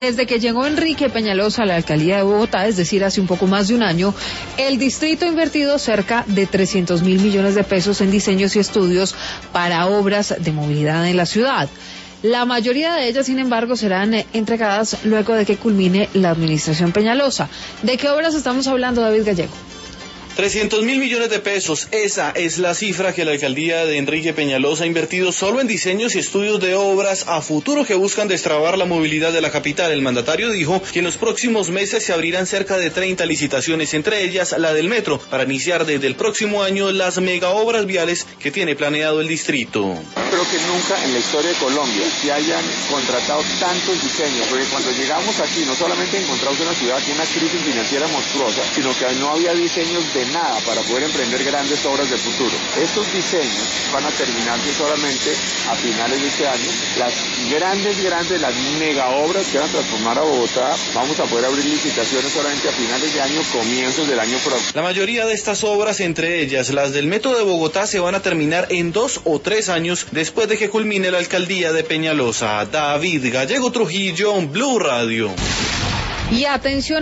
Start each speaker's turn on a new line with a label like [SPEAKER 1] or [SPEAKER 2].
[SPEAKER 1] Desde que llegó Enrique Peñalosa a la alcaldía de Bogotá, es decir, hace un poco más de un año, el distrito ha invertido cerca de 300.000 millones de pesos en diseños y estudios para obras de movilidad en la ciudad. La mayoría de ellas, sin embargo, serán entregadas luego de que culmine la administración Peñalosa. ¿De qué obras estamos hablando, David Gallego?
[SPEAKER 2] 300.000 millones de pesos, esa es la cifra que la alcaldía de Enrique Peñalosa ha invertido solo en diseños y estudios de obras a futuro que buscan destrabar la movilidad de la capital. El mandatario dijo que en los próximos meses se abrirán cerca de 30 licitaciones, entre ellas la del metro, para iniciar desde el próximo año las megaobras viales que tiene planeado el distrito.
[SPEAKER 3] Creo que nunca en la historia de Colombia se hayan contratado tantos diseños, porque cuando llegamos aquí no solamente encontramos una ciudad con una crisis financiera monstruosa, sino que no había diseños de nada para poder emprender grandes obras de futuro. Estos diseños van a terminarse solamente a finales de este año. Las las mega obras que van a transformar a Bogotá, vamos a poder abrir licitaciones solamente a finales de año, comienzos del año próximo.
[SPEAKER 2] La mayoría de estas obras, entre ellas las del metro de Bogotá, se van a terminar en 2 o 3 años después de que culmine la alcaldía de Peñalosa. David Gallego Trujillo, Blue Radio.
[SPEAKER 1] Y atención.